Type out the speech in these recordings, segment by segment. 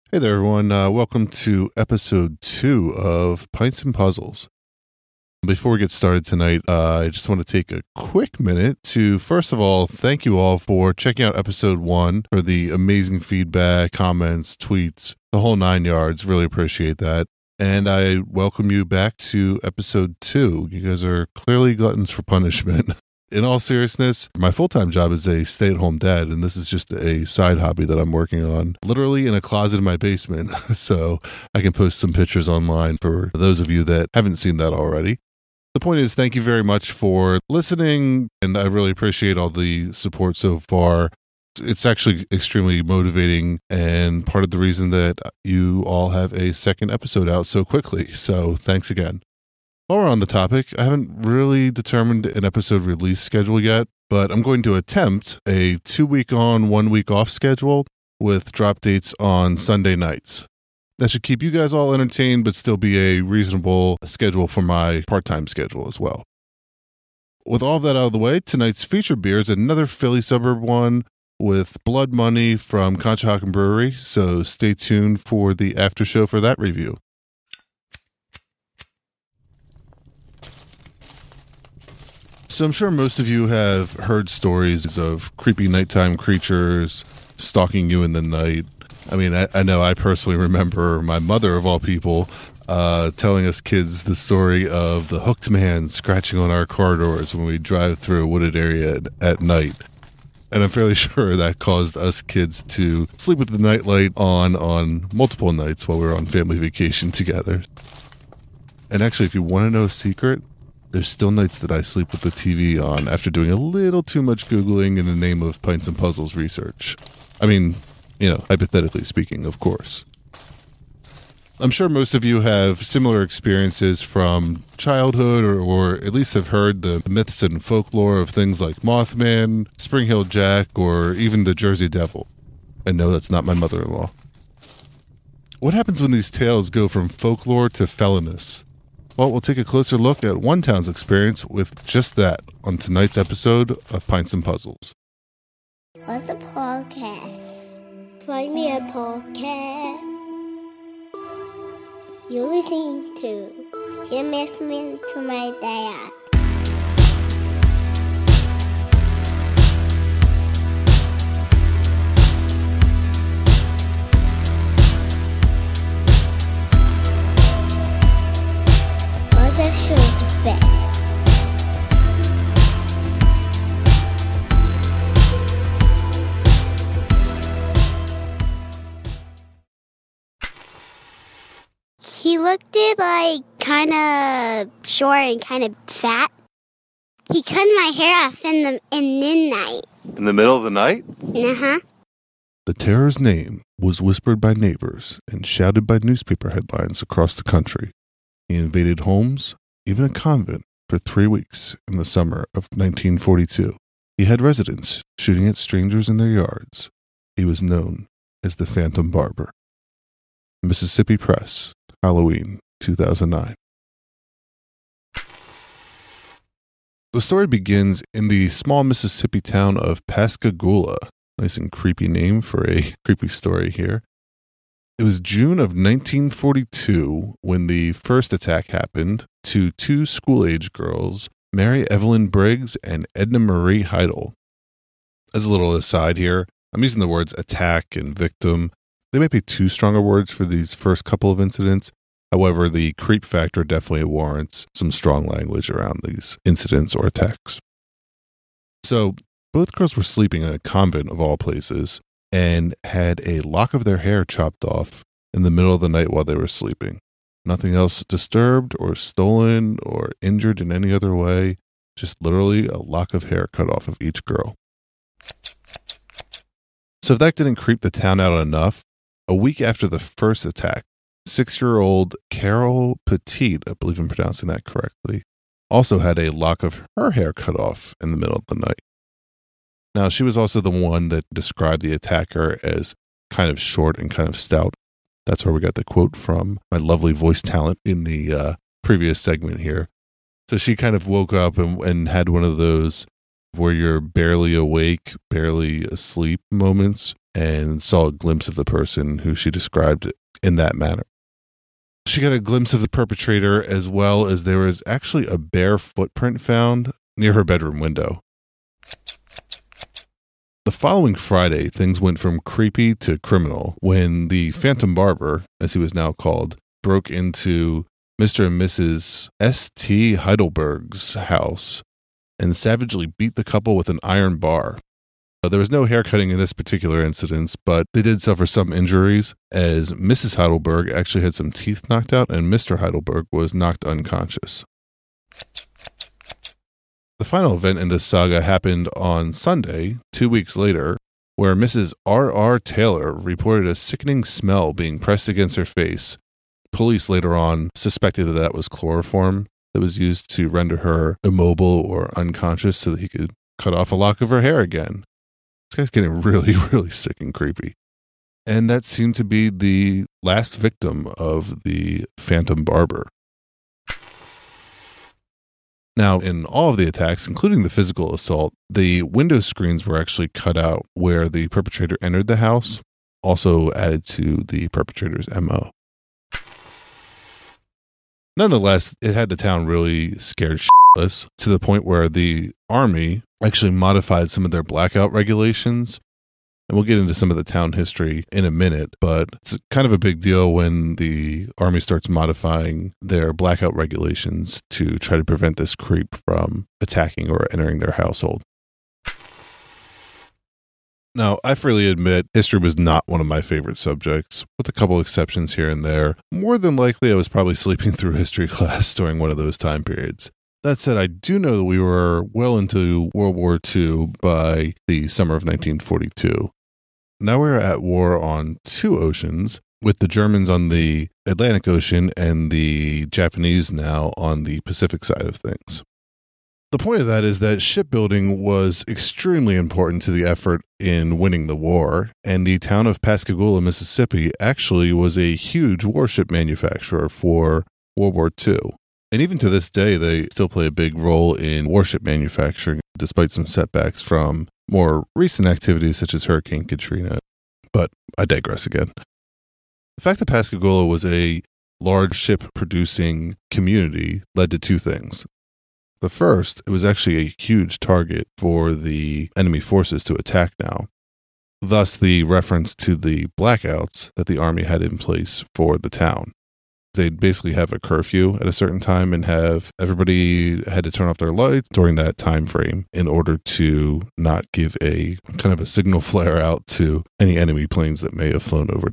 Hey there, everyone. Welcome to episode 2 of Pints and Puzzles. Before we get started tonight, I just want to take a quick minute to, first of all, thank you all for checking out episode 1, for the amazing feedback, comments, tweets, the whole 9 yards. Really appreciate that. And I welcome you back to episode 2. You guys are clearly gluttons for punishment. In all seriousness, my full-time job is a stay-at-home dad, and this is just a side hobby that I'm working on, literally in a closet in my basement, so I can post some pictures online for those of you that haven't seen that already. The point is, thank you very much for listening, and I really appreciate all the support so far. It's actually extremely motivating, and part of the reason that you all have a second episode out so quickly, so thanks again. While we're on the topic, I haven't really determined an episode release schedule yet, but I'm going to attempt a 2-week on, 1-week off schedule with drop dates on Sunday nights. That should keep you guys all entertained, but still be a reasonable schedule for my part-time schedule as well. With all of that out of the way, tonight's featured beer is another Philly suburb one with Blood Money from Conshohocken Brewery, so stay tuned for the after show for that review. So I'm sure most of you have heard stories of creepy nighttime creatures stalking you in the night. I mean, I know I personally remember my mother, of all people, telling us kids the story of the hooked man scratching on our car doors when we drive through a wooded area at night. And I'm fairly sure that caused us kids to sleep with the nightlight on multiple nights while we were on family vacation together. And actually, if you want to know a secret, there's still nights that I sleep with the TV on after doing a little too much Googling in the name of Pints and Puzzles research. I mean, hypothetically speaking, of course. I'm sure most of you have similar experiences from childhood or at least have heard the myths and folklore of things like Mothman, Spring Hill Jack, or even the Jersey Devil. And no, that's not my mother-in-law. What happens when these tales go from folklore to felonious? Well, we'll take a closer look at one town's experience with just that on tonight's episode of Pints and Puzzles. What's a podcast? Find me a podcast. You're listening to You're Listening to My Dad. That show's the best. He looked kind of short and kind of fat. He cut my hair off in midnight. In the middle of the night? Uh-huh. The terror's name was whispered by neighbors and shouted by newspaper headlines across the country. He invaded homes, even a convent, for 3 weeks in the summer of 1942. He had residents shooting at strangers in their yards. He was known as the Phantom Barber. Mississippi Press, Halloween, 2009. The story begins in the small Mississippi town of Pascagoula. Nice and creepy name for a creepy story here. It was June of 1942 when the first attack happened to 2 school-age girls, Mary Evelyn Briggs and Edna Marie Heidel. As a little aside here, I'm using the words attack and victim. They might be too strong of words for these first couple of incidents. However, the creep factor definitely warrants some strong language around these incidents or attacks. So, both girls were sleeping in a convent of all places, and had a lock of their hair chopped off in the middle of the night while they were sleeping. Nothing else disturbed or stolen or injured in any other way, just literally a lock of hair cut off of each girl. So if that didn't creep the town out enough, a week after the first attack, 6-year-old Carol Petit, I believe I'm pronouncing that correctly, also had a lock of her hair cut off in the middle of the night. Now, she was also the one that described the attacker as kind of short and kind of stout. That's where we got the quote from my lovely voice talent in the previous segment here. So she kind of woke up and had one of those where you're barely awake, barely asleep moments, and saw a glimpse of the person who she described in that manner. She got a glimpse of the perpetrator, as well as there was actually a bare footprint found near her bedroom window. The following Friday, things went from creepy to criminal when the Phantom Barber, as he was now called, broke into Mr. and Mrs. S.T. Heidelberg's house and savagely beat the couple with an iron bar. There was no haircutting in this particular incident, but they did suffer some injuries, as Mrs. Heidelberg actually had some teeth knocked out and Mr. Heidelberg was knocked unconscious. The final event in this saga happened on Sunday, 2 weeks later, where Mrs. R.R. Taylor reported a sickening smell being pressed against her face. Police later on suspected that was chloroform that was used to render her immobile or unconscious so that he could cut off a lock of her hair again. This guy's getting really, really sick and creepy. And that seemed to be the last victim of the Phantom Barber. Now, in all of the attacks, including the physical assault, the window screens were actually cut out where the perpetrator entered the house, also added to the perpetrator's MO. Nonetheless, it had the town really scared shitless to the point where the Army actually modified some of their blackout regulations. And we'll get into some of the town history in a minute, but it's kind of a big deal when the Army starts modifying their blackout regulations to try to prevent this creep from attacking or entering their household. Now, I freely admit history was not one of my favorite subjects, with a couple exceptions here and there. More than likely, I was probably sleeping through history class during one of those time periods. That said, I do know that we were well into World War II by the summer of 1942. Now we're at war on two oceans, with the Germans on the Atlantic Ocean and the Japanese now on the Pacific side of things. The point of that is that shipbuilding was extremely important to the effort in winning the war, and the town of Pascagoula, Mississippi actually was a huge warship manufacturer for World War II. And even to this day, they still play a big role in warship manufacturing, despite some setbacks from more recent activities such as Hurricane Katrina. But I digress again. The fact that Pascagoula was a large ship-producing community led to two things. The first, it was actually a huge target for the enemy forces to attack now. Thus, the reference to the blackouts that the Army had in place for the town. They'd basically have a curfew at a certain time and have everybody had to turn off their lights during that time frame in order to not give a kind of a signal flare out to any enemy planes that may have flown over.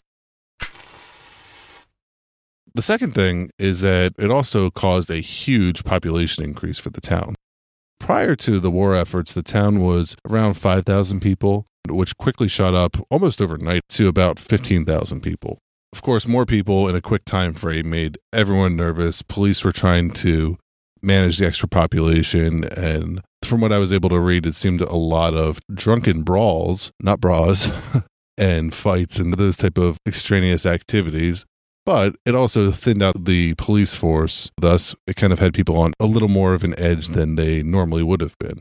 The second thing is that it also caused a huge population increase for the town. Prior to the war efforts, the town was around 5,000 people, which quickly shot up almost overnight to about 15,000 people. Of course, more people in a quick time frame made everyone nervous. Police were trying to manage the extra population, and from what I was able to read, it seemed a lot of drunken brawls, not bras, and fights and those type of extraneous activities. But it also thinned out the police force. Thus, it kind of had people on a little more of an edge than they normally would have been.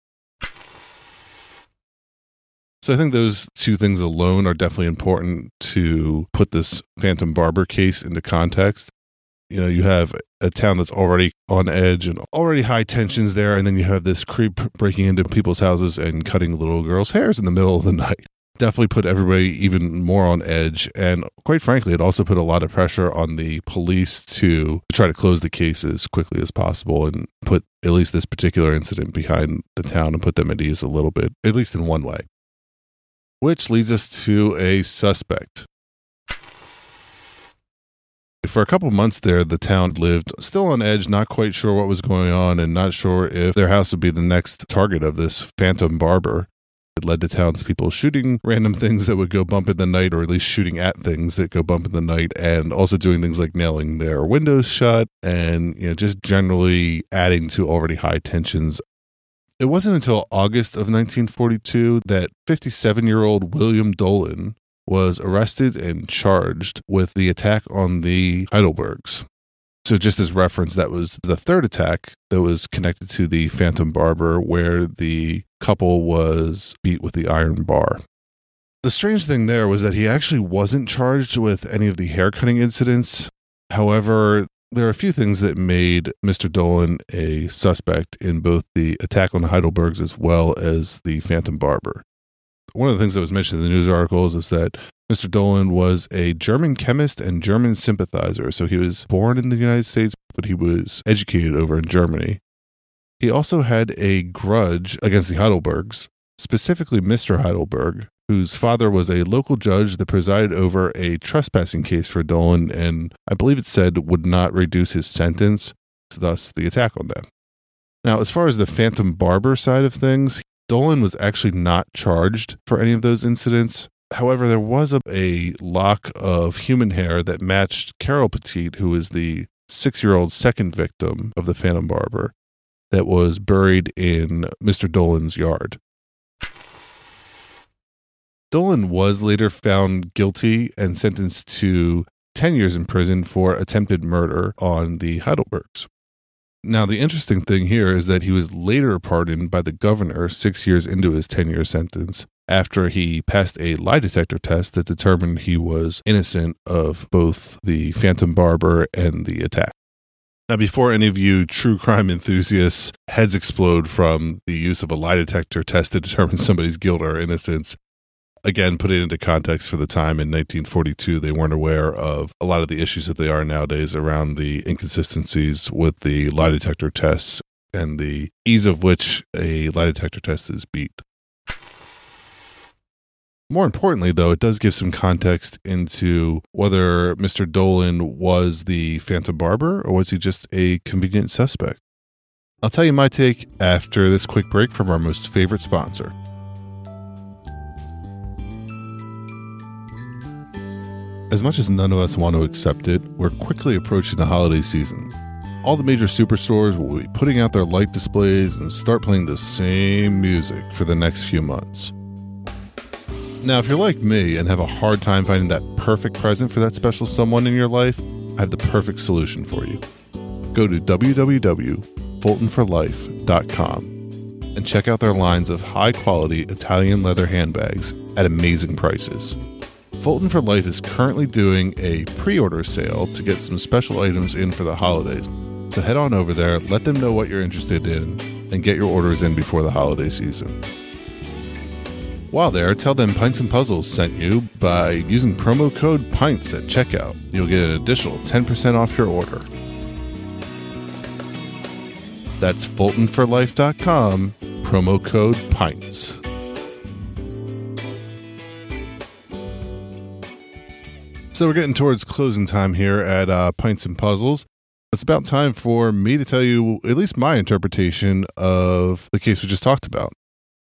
So I think those two things alone are definitely important to put this Phantom Barber case into context. You know, you have a town that's already on edge and already high tensions there, and then you have this creep breaking into people's houses and cutting little girls' hairs in the middle of the night. Definitely put everybody even more on edge, and quite frankly, it also put a lot of pressure on the police to try to close the case as quickly as possible and put at least this particular incident behind the town and put them at ease a little bit, at least in one way. Which leads us to a suspect. For a couple months there, the town lived still on edge, not quite sure what was going on and not sure if their house would be the next target of this Phantom Barber. It led to townspeople shooting random things that would go bump in the night, or at least shooting at things that go bump in the night, and also doing things like nailing their windows shut and, just generally adding to already high tensions. It wasn't until August of 1942 that 57-year-old William Dolan was arrested and charged with the attack on the Heidelbergs. So just as reference, that was the third attack that was connected to the Phantom Barber, where the couple was beat with the iron bar. The strange thing there was that he actually wasn't charged with any of the haircutting incidents. However, there are a few things that made Mr. Dolan a suspect in both the attack on the Heidelbergs as well as the Phantom Barber. One of the things that was mentioned in the news articles is that Mr. Dolan was a German chemist and German sympathizer. So he was born in the United States, but he was educated over in Germany. He also had a grudge against the Heidelbergs, specifically Mr. Heidelberg, whose father was a local judge that presided over a trespassing case for Dolan, and I believe it said would not reduce his sentence, thus the attack on them. Now, as far as the Phantom Barber side of things, Dolan was actually not charged for any of those incidents. However, there was a lock of human hair that matched Carol Petit, who was the 6-year-old second victim of the Phantom Barber, that was buried in Mr. Dolan's yard. Dolan was later found guilty and sentenced to 10 years in prison for attempted murder on the Heidelbergs. Now, the interesting thing here is that he was later pardoned by the governor 6 years into his 10-year sentence after he passed a lie detector test that determined he was innocent of both the Phantom Barber and the attack. Now, before any of you true crime enthusiasts' heads explode from the use of a lie detector test to determine somebody's guilt or innocence, again, put it into context for the time in 1942, they weren't aware of a lot of the issues that they are nowadays around the inconsistencies with the lie detector tests and the ease of which a lie detector test is beat. More importantly, though, it does give some context into whether Mr. Dolan was the Phantom Barber or was he just a convenient suspect. I'll tell you my take after this quick break from our most favorite sponsor. As much as none of us want to accept it, we're quickly approaching the holiday season. All the major superstores will be putting out their light displays and start playing the same music for the next few months. Now, if you're like me and have a hard time finding that perfect present for that special someone in your life, I have the perfect solution for you. Go to www.fultonforlife.com and check out their lines of high-quality Italian leather handbags at amazing prices. Fulton for Life is currently doing a pre-order sale to get some special items in for the holidays. So head on over there, let them know what you're interested in, and get your orders in before the holiday season. While there, tell them Pints and Puzzles sent you by using promo code PINTS at checkout. You'll get an additional 10% off your order. That's FultonForLife.com, promo code PINTS. So we're getting towards closing time here at Pints and Puzzles. It's about time for me to tell you at least my interpretation of the case we just talked about.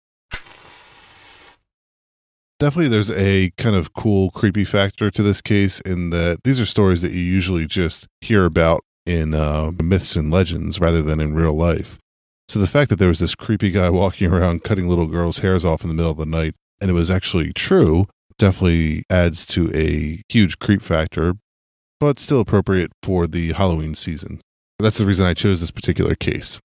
Definitely there's a kind of cool, creepy factor to this case in that these are stories that you usually just hear about in myths and legends rather than in real life. So the fact that there was this creepy guy walking around cutting little girls' hairs off in the middle of the night, and it was actually true, definitely adds to a huge creep factor, but still appropriate for the Halloween season. That's the reason I chose this particular case.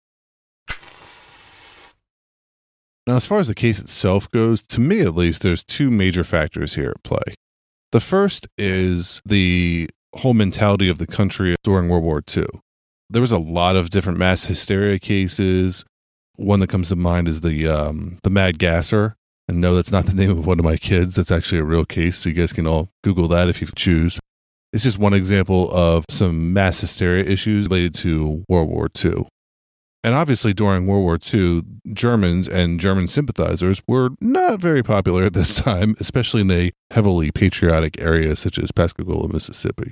Now, as far as the case itself goes, to me at least, there's two major factors here at play. The first is the whole mentality of the country during World War II. There was a lot of different mass hysteria cases. One that comes to mind is the Mad Gasser. And no, that's not the name of one of my kids. That's actually a real case. So you guys can all Google that if you choose. It's just one example of some mass hysteria issues related to World War II. And obviously during World War II, Germans and German sympathizers were not very popular at this time, especially in a heavily patriotic area such as Pascagoula, Mississippi.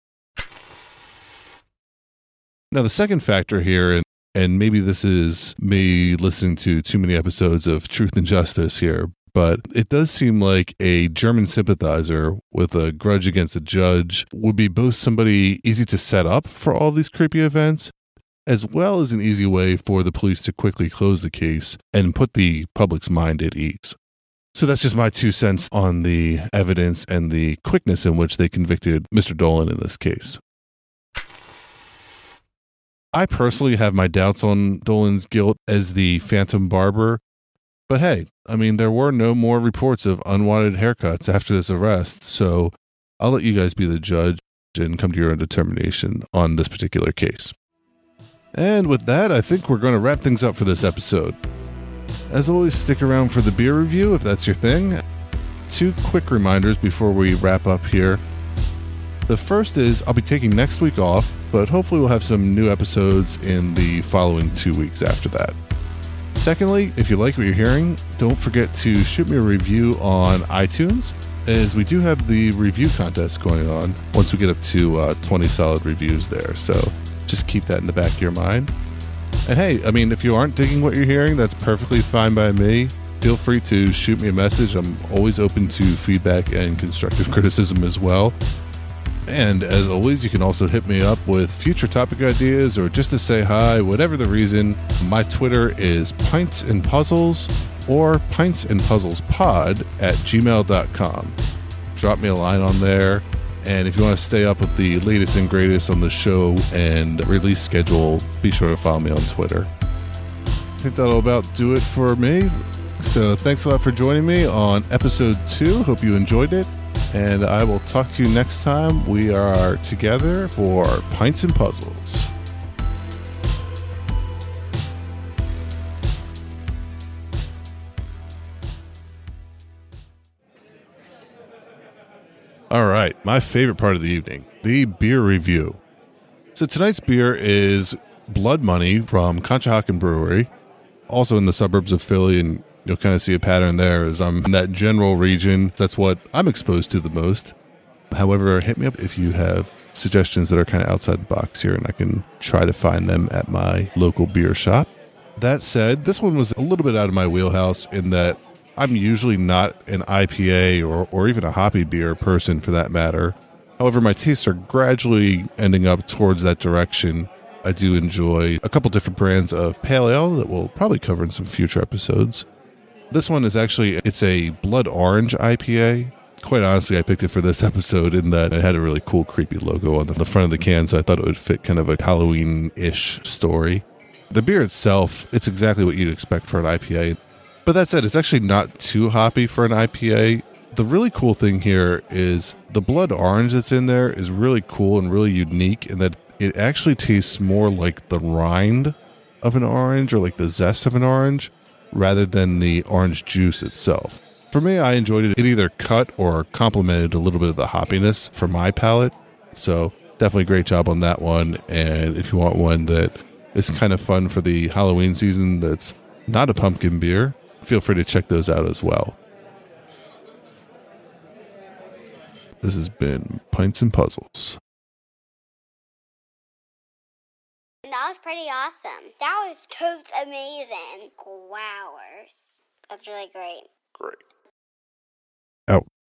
Now, the second factor here, and maybe this is me listening to too many episodes of Truth and Justice here, but it does seem like a German sympathizer with a grudge against a judge would be both somebody easy to set up for all these creepy events, as well as an easy way for the police to quickly close the case and put the public's mind at ease. So that's just my 2 cents on the evidence and the quickness in which they convicted Mr. Dolan in this case. I personally have my doubts on Dolan's guilt as the Phantom Barber. But hey, I mean, there were no more reports of unwanted haircuts after this arrest, so I'll let you guys be the judge and come to your own determination on this particular case. And with that, I think we're going to wrap things up for this episode. As always, stick around for the beer review if that's your thing. 2 quick reminders before we wrap up here. The first is I'll be taking next week off, but hopefully we'll have some new episodes in the following 2 weeks after that. Secondly, if you like what you're hearing, don't forget to shoot me a review on iTunes, as we do have the review contest going on once we get up to 20 solid reviews there. So just keep that in the back of your mind. And hey, I mean, if you aren't digging what you're hearing, that's perfectly fine by me. Feel free to shoot me a message. I'm always open to feedback and constructive criticism as well. And as always, you can also hit me up with future topic ideas or just to say hi, whatever the reason. My Twitter is Pints and Puzzles or pintsandpuzzlespod@gmail.com. Drop me a line on there. And if you want to stay up with the latest and greatest on the show and release schedule, be sure to follow me on Twitter. I think that'll about do it for me. So thanks a lot for joining me on episode 2. Hope you enjoyed it. And I will talk to you next time we are together for Pints and Puzzles. All right, my favorite part of the evening, the beer review. So tonight's beer is Blood Money from Conshohocken Brewery, also in the suburbs of Philly, and you'll kind of see a pattern there as I'm in that general region. That's what I'm exposed to the most. However, hit me up if you have suggestions that are kind of outside the box here, and I can try to find them at my local beer shop. That said, this one was a little bit out of my wheelhouse in that I'm usually not an IPA or even a hoppy beer person for that matter. However, my tastes are gradually ending up towards that direction. I do enjoy a couple different brands of pale ale that we'll probably cover in some future episodes. This one is it's a blood orange IPA. Quite honestly, I picked it for this episode in that it had a really cool, creepy logo on the front of the can, so I thought it would fit kind of a Halloween-ish story. The beer itself, it's exactly what you'd expect for an IPA. But that said, it's actually not too hoppy for an IPA. The really cool thing here is the blood orange that's in there is really cool and really unique in that it actually tastes more like the rind of an orange or like the zest of an orange rather than the orange juice itself. For me, I enjoyed it. It either cut or complemented a little bit of the hoppiness for my palate. So definitely great job on that one. And if you want one that is kind of fun for the Halloween season that's not a pumpkin beer, feel free to check those out as well. This has been Pints and Puzzles. That was pretty awesome. That was totes amazing. Wowers. That's really great. Great. Out.